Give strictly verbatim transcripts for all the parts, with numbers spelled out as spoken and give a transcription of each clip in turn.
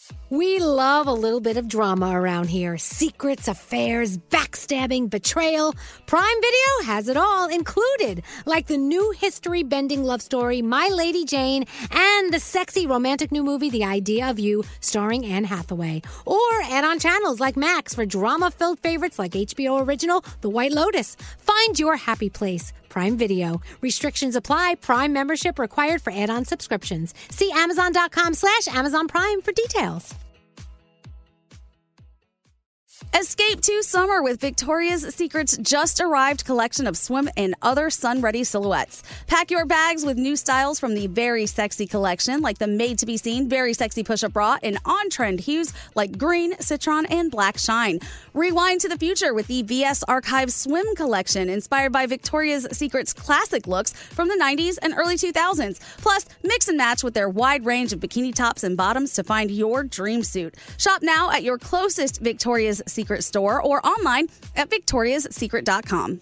We love a little bit of drama around here. Secrets, affairs, backstabbing, betrayal. Prime Video has it all included. Like the new history-bending love story, My Lady Jane, and the sexy romantic new movie, The Idea of You, starring Anne Hathaway. Or add-on channels like Max for drama-filled favorites like H B O original The White Lotus. Find your happy place. Prime Video. Restrictions apply. Prime membership required for add-on subscriptions. See Amazon.com slash Amazon Prime for details. Escape to summer with Victoria's Secret's just arrived collection of swim and other sun-ready silhouettes. Pack your bags with new styles from the Very Sexy collection, like the made-to-be-seen Very Sexy push-up bra, and on-trend hues like green, citron, and black shine. Rewind to the future with the V S Archive Swim collection, inspired by Victoria's Secret's classic looks from the nineties and early two thousands. Plus, mix and match with their wide range of bikini tops and bottoms to find your dream suit. Shop now at your closest Victoria's Secret store or online at victorias secret dot com.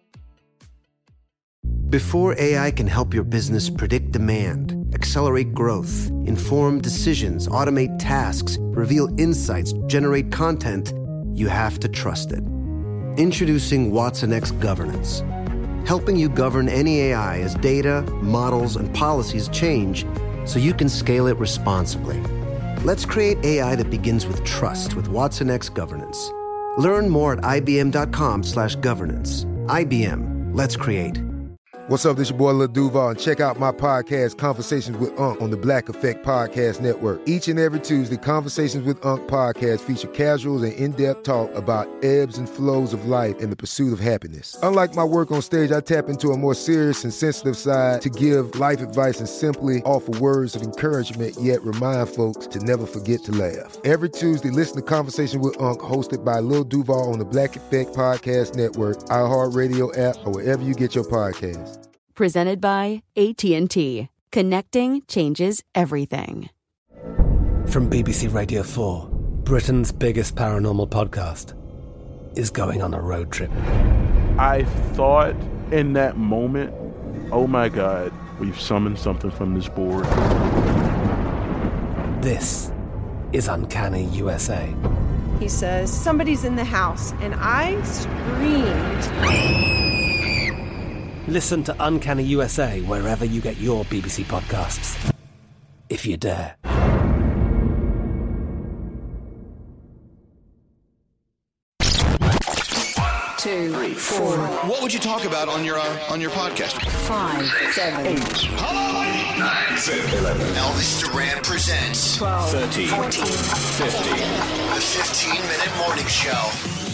Before A I can help your business predict demand, accelerate growth, inform decisions, automate tasks, reveal insights, generate content, you have to trust it. Introducing Watson X Governance, helping you govern any A I as data, models, and policies change so you can scale it responsibly. Let's create A I that begins with trust with Watson X Governance. Learn more at ibm.com slash governance. I B M. Let's create. What's up? This your boy Lil Duval, and check out my podcast, Conversations with Unc, on the Black Effect Podcast Network. Each and every Tuesday, Conversations with Unc podcast feature casuals and in-depth talk about ebbs and flows of life and the pursuit of happiness. Unlike my work on stage, I tap into a more serious and sensitive side to give life advice and simply offer words of encouragement, yet remind folks to never forget to laugh. Every Tuesday, listen to Conversations with Unc, hosted by Lil Duval on the Black Effect Podcast Network, iHeartRadio app, or wherever you get your podcasts. Presented by A T and T. Connecting changes everything. From B B C Radio four, Britain's biggest paranormal podcast is going on a road trip. I thought in that moment, oh my God, we've summoned something from this board. This is Uncanny U S A. He says, somebody's in the house, and I screamed... Listen to Uncanny U S A wherever you get your B B C podcasts, if you dare. Two, three, four. What would you talk about on your uh, on your podcast? Five, seven, eight. Hello, nine, seven, eleven. Elvis Duran presents twelve, thirteen, fourteen, fifteen. The fifteen-minute morning show.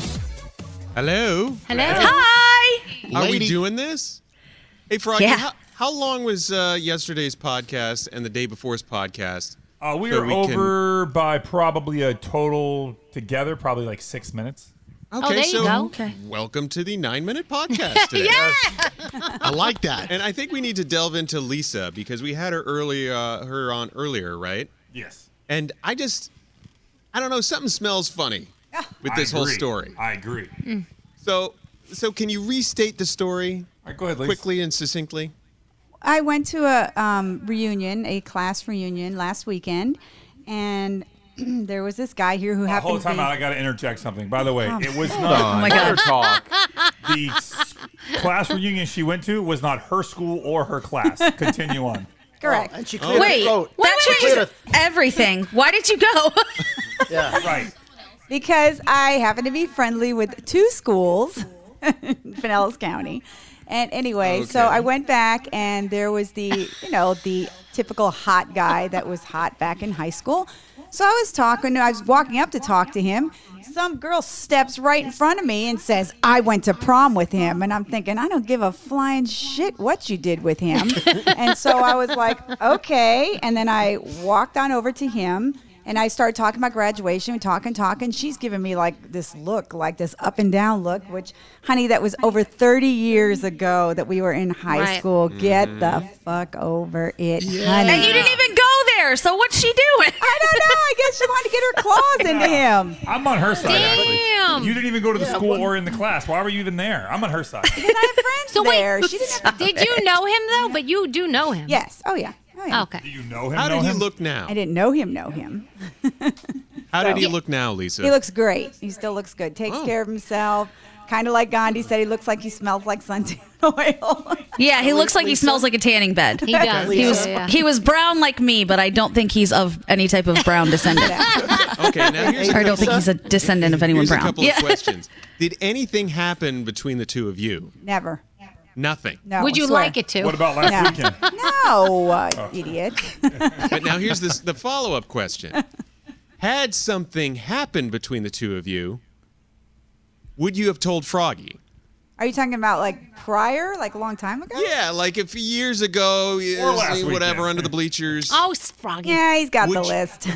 Hello. Hello. Hi. Are Lady. we doing this? Hey, Froggy, Yeah. how, how long was uh, yesterday's podcast and the day before's podcast? Uh, we so were we over can... by probably a total together, probably like six minutes. Okay, oh, there so you go. Okay. Welcome to the nine-minute podcast today. Yeah! I like that. And I think we need to delve into Lisa because we had her early, uh, her on earlier, right? Yes. And I just, I don't know, something smells funny with this whole story. I agree. Mm. So, so can you restate the story All right, go ahead, Lisa. quickly and succinctly? I went to a um, reunion, a class reunion last weekend, and there was this guy here who Oh, happened hold to be... time out. I got to interject something. By the way, Oh. it was Hold not on. Oh, my her God. talk. The s- class reunion she went to was not her school or her class. Continue on. Correct. And she Oh. cleared Wait, the throat. wait, She wait, cleared wait. a- Everything. Why did you go? Yeah. Right. Because I happen to be friendly with two schools in Pinellas County. And anyway, so Okay. I went back, and there was the, you know, the typical hot guy that was hot back in high school. So I was talking, I was walking up to talk to him. Some girl steps right in front of me and says, I went to prom with him. And I'm thinking, I don't give a flying shit what you did with him. And so I was like, okay. And then I walked on over to him. And I started talking about graduation, talking, talking. She's giving me like this look, like this up and down look, which, honey, that was over thirty years ago that we were in high Right. school. Get the fuck over it, Yeah. honey. And you didn't even go there. So what's she doing? I don't know. I guess she wanted to get her claws into him. I'm on her side, Damn. actually. You didn't even go to the school or in the class. Why were you even there? I'm on her side. Because I have friends So there. wait, She didn't have- did you know him though? But you do know him. Yes. Oh, yeah. Oh, yeah. Okay. Do you know him? How know did he him? look now? I didn't know him, know him. How So- did he look now, Lisa? He looks great. He still looks good. Takes Oh. care of himself. Kind of like Gandhi said, he looks like he smells like suntan oil. Yeah, he looks like he smells like a tanning bed. He does. He was Yeah, yeah. he was brown like me, but I don't think he's of any type of brown descendant. Okay, now here's Or a I don't think couple- he's a descendant of anyone Here's brown. a couple Yeah. of questions. Did anything happen between the two of you? Never. Nothing. No. Would I you swear. like it to? What about last No. weekend? No, uh, idiot. But now here's this, the follow-up question. Had something happened between the two of you, would you have told Froggy? Are you talking about like prior, like a long time ago? Yeah, like if years ago, years, last whatever, weekend. under the bleachers. Oh, Froggy. Yeah, he's got Would the you- list.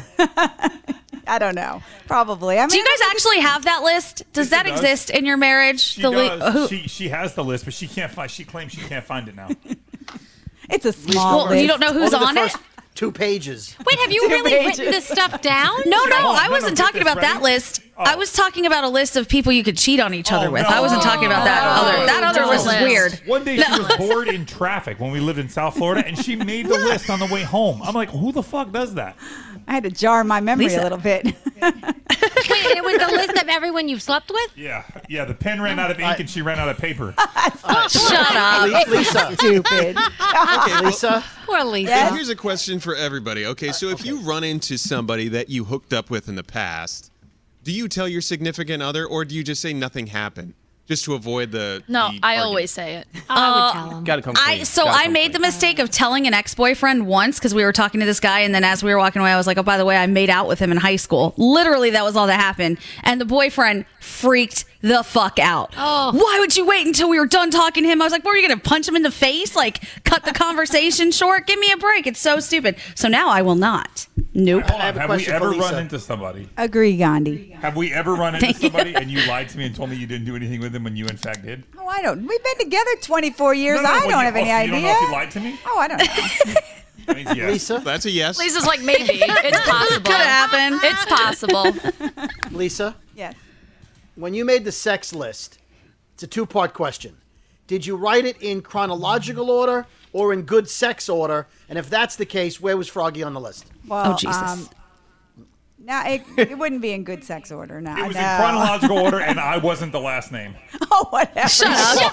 I don't know. Probably. I mean, Do you guys actually have that list? Does Yes, that it does. exist in your marriage? She The li- does. who- She she has the list, but she can't find. She claims she can't find it now. it's a small well, list. you don't know who's Only on the it? first two pages. Wait, have you Two really pages. written this stuff down? No, no, Oh, I no, wasn't no, talking get this about that ready. list. Oh. I was talking about a list of people you could cheat on each other Oh, with. no. I wasn't talking about that Oh, other. That other list is different weird. list. One day she was bored in traffic when we lived in South Florida, and she made the list on the way home. I'm like, who the fuck does that? I had to jar my memory Lisa. a little bit. Wait, it was the list of everyone you've slept with? Yeah, yeah. The pen ran out of ink, and she ran out of paper. Shut up. Le- Lisa. Stupid. Okay, well, Lisa. Poor Lisa. Yes. here's a question for everybody. Okay, so if you run into somebody that you hooked up with in the past, do you tell your significant other, or do you just say nothing happened, just to avoid the? No, the I argument? always say it. I would tell him. Gotta come clean. I so Gotta I come made clean. the mistake of telling an ex-boyfriend once because we were talking to this guy, and then as we were walking away, I was like, "Oh, by the way, I made out with him in high school." Literally, that was all that happened, and the boyfriend freaked the fuck out. Oh. Why would you wait until we were done talking to him? I was like, "What, were you gonna punch him in the face? Like, cut the conversation short? Give me a break. It's so stupid." So now I will not. Nope. Hold on, have a have we question for ever Lisa. run into somebody? Agree, Gandhi. Have we ever run into Thank you. somebody and you lied to me and told me you didn't do anything with them when you in fact did? Oh, I don't. We've been together twenty-four years. No, no, I when don't you- have any oh, so idea. You don't know if you lied to me? Oh, I don't know. That means yes. Lisa. That's a yes. Lisa's like, maybe. It's possible. Could happen. It's possible. Lisa. Yes. When you made the sex list, it's a two-part question. Did you write it in chronological order or in good sex order? And if that's the case, where was Froggy on the list? Well, Oh, Jesus. Um, no, it, it wouldn't be in good sex order. No, It was no. in chronological order, and I wasn't the last name. Oh, whatever. Shut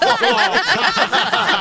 up.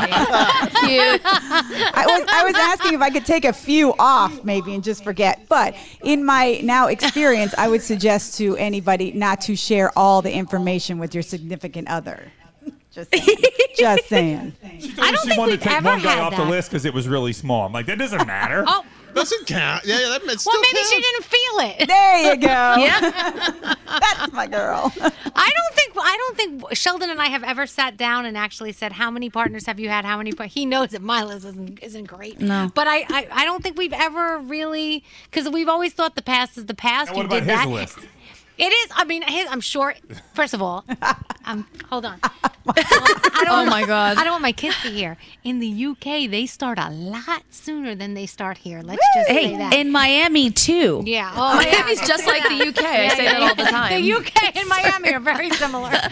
Cute. I was I was asking if I could take a few off maybe and just forget. But in my now experience, I would suggest to anybody not to share all the information with your significant other. Just saying. Just saying. She told I me don't she think wanted we've to take ever one guy had off the that. list because it was really small. I'm like, that doesn't matter. Oh, Doesn't count. Yeah, yeah, that meant well, still maybe counts. she didn't feel it. There you go. Yeah. That's my girl. I don't think I don't think Sheldon and I have ever sat down and actually said how many partners have you had? How many? Par-? He knows that my list isn't isn't great. No. but I I, I don't think we've ever really because we've always thought the past is the past. And you what about did his that. list? It is. I mean, his, I'm sure. First of all, um, hold on. I don't Oh want- my God. I don't want my kids to hear. In the U K, they start a lot sooner than they start here. Let's just say Hey, that. in Miami too. Yeah. Oh, Miami's yeah. just like the U K. I Yeah, say yeah, that all the yeah. time. The U K and Miami are very similar. but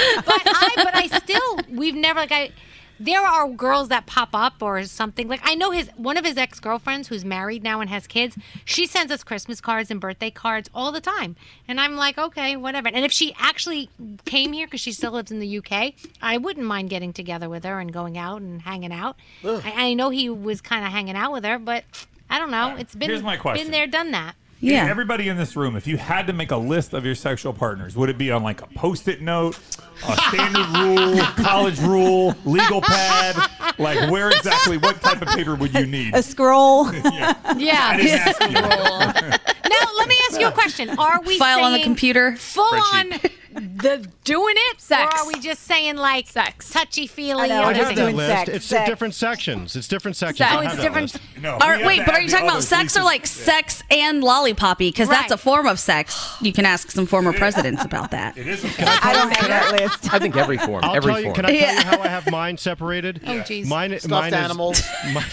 I, but I still, we've never like I. There are girls that pop up or something like I know his one of his ex girlfriends who's married now and has kids. She sends us Christmas cards and birthday cards all the time, and I'm like, okay, whatever. And if she actually came here because she still lives in the U K, I wouldn't mind getting together with her and going out and hanging out. I, I know he was kind of hanging out with her, but I don't know. It's been Here's my question. been there, done that. Yeah. Everybody in this room, if you had to make a list of your sexual partners, would it be on like a post-it note, a standard rule, college rule, legal pad? Like where exactly, what type of paper would you need? A scroll. Yeah. Yeah. I didn't ask you. Now, let me ask you a question. Are we File saying on the computer. full on the doing it? Sex. Or are we just saying like Sex. touchy-feely? I know, other I I just have things? that doing list. sex, it's sex. in different sections. It's different sections. Sex. I Oh, have it's that different- list. No, Or, we have wait, to but are add you the talking about others. sex or Lisa's- like sex and lollipoppy? Because that's Right. a form of sex. You can ask some former presidents about that. It is. A I don't have that list. I think every form. I'll every tell you. form. Can I tell Yeah. you how I have mine separated? Oh, jeez. Mine, Stuffed mine is, animals. mi-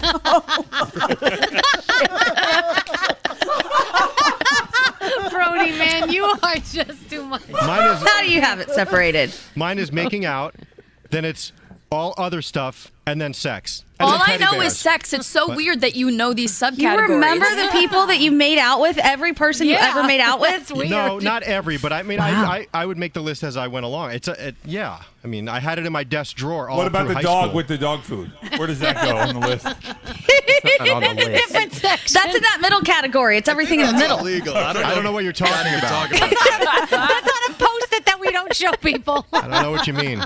Brody, man, you are just too much. mine is How do you have it separated? mine is making out. Then it's all other stuff, and then sex. And All then I teddy know bears. is sex. It's so What? weird that you know these subcategories. You remember the people that you made out with? Every person Yeah. you ever made out with? That's weird. No, not every, but I mean, Wow. I, I I would make the list as I went along. It's a, it, yeah. I mean, I had it in my desk drawer all What about through the high dog school. with the dog food? Where does that go on the list? on the list. Different section. That's in that middle category. It's everything in the middle. Illegal. I don't know. I don't know what you're talking about. That's on a post-it that we don't show people. I don't know what you mean.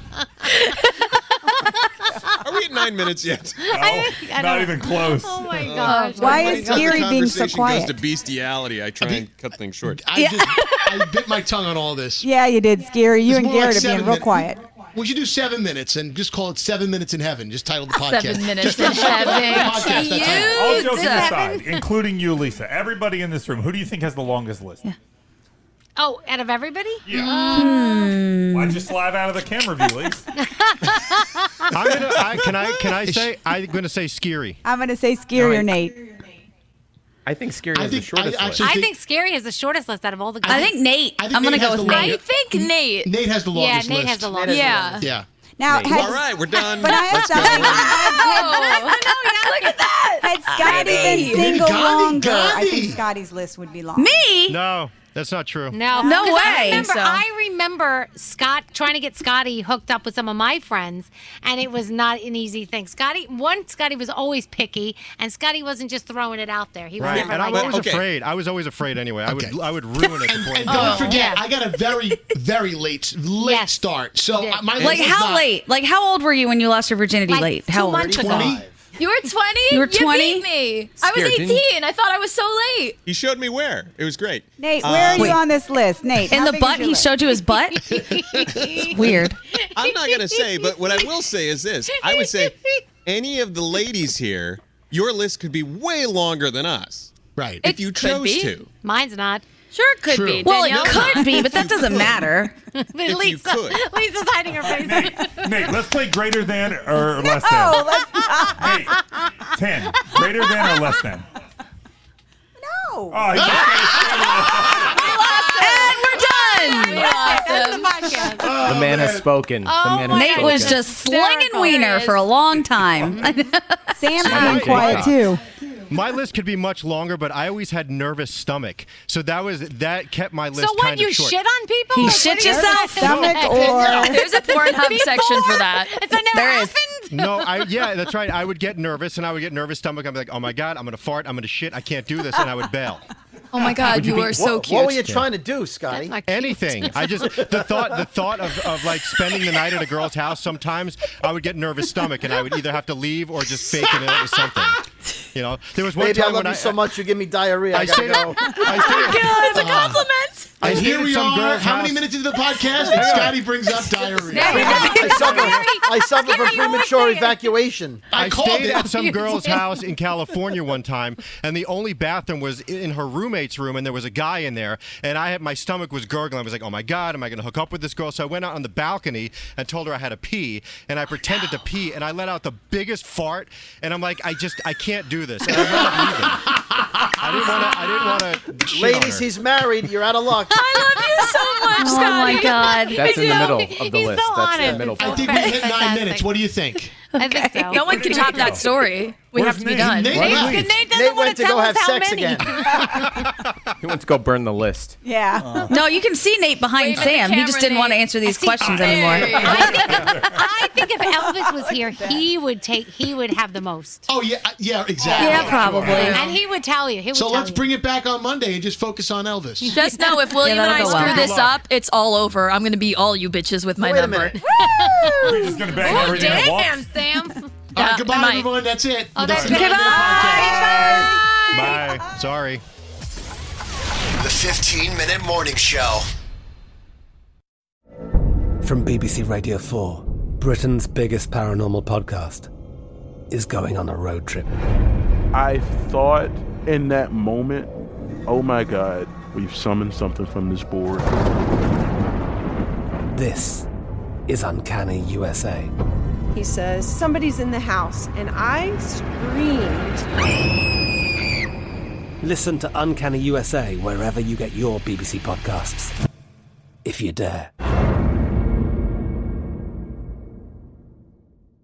Are we at nine minutes yet? No, I not don't- even close. Oh my gosh. Why Anytime is the Gary being so conversation quiet? goes to bestiality, I try and cut things short. I, just, I bit my tongue on all this. Yeah, you did, Scary. You It's and more like Garrett are seven being real minute- quiet. We should do seven minutes and just call it Seven Minutes in Heaven. Just title the podcast. Seven minutes Just in for the show, heaven. the podcast, that's all. All jokes Seven. aside, including you, Lisa, everybody in this room, who do you think has the longest list? Oh, out of everybody? Yeah. Um, Why'd you slide out of the camera view, Lisa? I'm gonna, I, can I can I say I'm going to say Scary. I'm going to say Scary or Nate. I think Scary I has think- the shortest I list. I think Scary is the shortest list out of all the guys. I think Nate. I think I'm going to Nate go has with the Nate. I think Nate. Nate has the Yeah, longest Nate list. has the longest. Yeah. Yeah. Now, Nate. had, All right, we're done. but I have Let's go. something. Oh, look at that. Had Scotty Baby. been single Gandhi, longer, I Gandhi. think Scotty's list would be long. Me? No, that's not true. No, No 'Cause I way. remember, So- I remember Scott trying to get Scotty hooked up with some of my friends, and it was not an easy thing. Scotty, one, Scotty was always picky, and Scotty wasn't just throwing it out there. He was Right, never and I like was that. always Okay. afraid. I was always afraid anyway. I Okay. would I would ruin it And, before. and it don't forget, yeah. I got a very, very late, late Yes. start. So Yeah. uh, my Like list is how not- late? Like how old were you when you lost your virginity Like late? two How old? months ago. twenty. You were twenty? You were twenty? beat me. I was Scared, didn't you? eighteen. I thought I was so late. He showed me where. It was great. Nate, where are Um, you on this list? Nate, In how the big is butt? your He list? showed you his butt? It's weird. I'm not going to say, but what I will say is this. I would say any of the ladies here, your list could be way longer than us. Right. If you could chose be. to. Mine's not. Sure, it could True. be. Well, it Danielle? could be, but that doesn't matter. But If you Lisa, could. Lisa's hiding her face. Nate, Nate, let's play greater than or less than. Oh, let's Nate, ten. Greater than or less than? no. Oh, he just And we're done. That's the podcast. The man has spoken. Oh the man my has Nate spoken. was just slinging Hysterical. wiener for a long time. Sam's Right. being quiet too. My list could be much longer, but I always had nervous stomach, so that was that kept my list So what, kind you of short. shit on people? He Like, shit what are you yourself? doing? Stomach or There's a Pornhub section for that. It's a never There is. happened. No, I yeah, that's right. I would get nervous, and I would get nervous stomach. I'd be like, oh my god, I'm gonna fart, I'm gonna shit, I can't do this, and I would bail. Oh my God, Would you you be- are so what, cute. what were you trying to do, Scotty? That's not cute. Anything. I just the thought the thought of, of like spending the night at a girl's house. Sometimes I would get nervous stomach, and I would either have to leave or just fake it out with something. You know, there was one Baby, I time love when you I so much you give me diarrhea. I, I gotta stayed, go. I stayed, That's a compliment. I And stayed here at we some are. girl's How many house. minutes into the podcast? And Scotty brings up diarrhea. I suffer, I suffer from premature evacuation. I I called stayed it. at some girl's house in California one time, and the only bathroom was in her roommate's room, and there was a guy in there, and I had my stomach was gurgling. I was like, "Oh my God, am I going to hook up with this girl?" So I went out on the balcony and told her I had to pee, and I pretended to pee, and I let out the biggest fart, and I'm like, "I just, I can't do this." And I wound up leaving. I didn't want to. I didn't want to. Ladies, he's married. You're out of luck. I love you so much, Oh Scotty. my God. That's in the middle of the He's list. so That's honest. the middle It's I part. think we hit nine Fantastic. minutes. What do you think? I think so. No one can top that story. We Where's have to be Nate? done. Nate, Nate, left. Nate doesn't Nate want went to tell go us have how sex many. again. He wants to go burn the list. yeah. No, you can see Nate behind Wave at the Sam. He just camera, didn't want to Nate. answer these See, questions I- anymore. I think if Elvis was here, he would take. He would have the most. Oh yeah, uh, yeah, exactly. Yeah, probably. And he would tell you. He would So tell let's you. bring it back on Monday and just focus on Elvis. Just know if William and I that'll go screw well. this Good luck. up, it's all over. I'm going to beat all you bitches with my Wait a number. minute. We're just going to bang Oh, everything that damn, walks. Sam. All right, Yeah, goodbye, I might. everyone. That's it. Oh, that's Done. good. Bye. Sorry. The fifteen minute Morning Show. From B B C Radio four, Britain's biggest paranormal podcast is going on a road trip. I thought in that moment, oh my God, we've summoned something from this board. This is Uncanny U S A. He says, somebody's in the house, and I screamed. Listen to Uncanny U S A wherever you get your B B C podcasts, if you dare.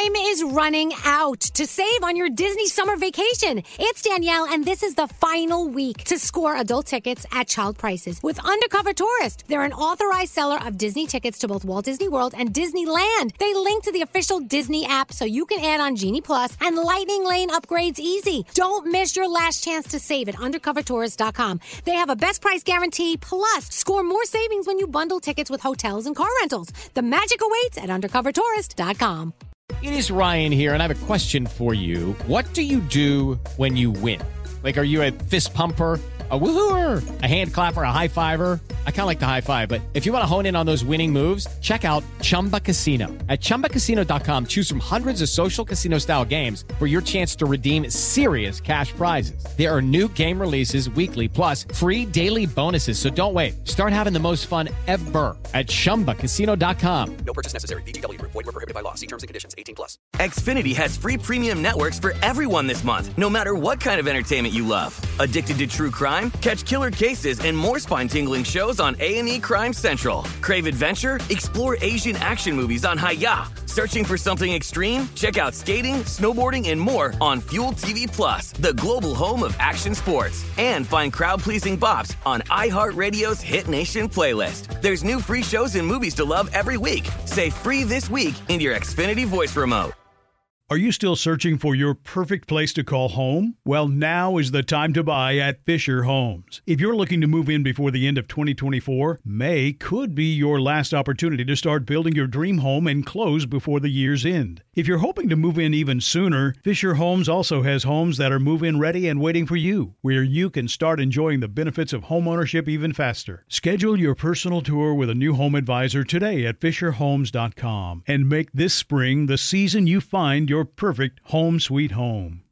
Time is running out to save on your Disney summer vacation. It's Danielle, and this is the final week to score adult tickets at child prices with Undercover Tourist. They're an authorized seller of Disney tickets to both Walt Disney World and Disneyland. They link to the official Disney app so you can add on Genie Plus and Lightning Lane upgrades easy. Don't miss your last chance to save at undercover tourist dot com. They have a best price guarantee, plus score more savings when you bundle tickets with hotels and car rentals. The magic awaits at undercover tourist dot com. It is Ryan here, and I have a question for you. What do you do when you win? Like, are you a fist pumper, a woohooer, a hand clapper, a high fiver? I kind of like the high five, but if you want to hone in on those winning moves, check out Chumba Casino. At chumba casino dot com, choose from hundreds of social casino style games for your chance to redeem serious cash prizes. There are new game releases weekly, plus free daily bonuses. So don't wait. Start having the most fun ever at chumba casino dot com. No purchase necessary. V G W Group. Void where prohibited by law. See terms and conditions. eighteen plus. Xfinity has free premium networks for everyone this month, no matter what kind of entertainment you love. Addicted to true crime? Catch killer cases and more spine-tingling shows on A and E Crime Central. Crave adventure? Explore Asian action movies on Hi-Ya. Searching for something extreme? Check out skating, snowboarding, and more on Fuel T V Plus, the global home of action sports. And find crowd-pleasing bops on iHeartRadio's Hit Nation playlist. There's new free shows and movies to love every week. Say free this week in your Xfinity voice remote. Are you still searching for your perfect place to call home? Well, now is the time to buy at Fisher Homes. If you're looking to move in before the end of twenty twenty-four, May could be your last opportunity to start building your dream home and close before the year's end. If you're hoping to move in even sooner, Fisher Homes also has homes that are move-in ready and waiting for you, where you can start enjoying the benefits of homeownership even faster. Schedule your personal tour with a new home advisor today at fisher homes dot com and make this spring the season you find your Your perfect home sweet home.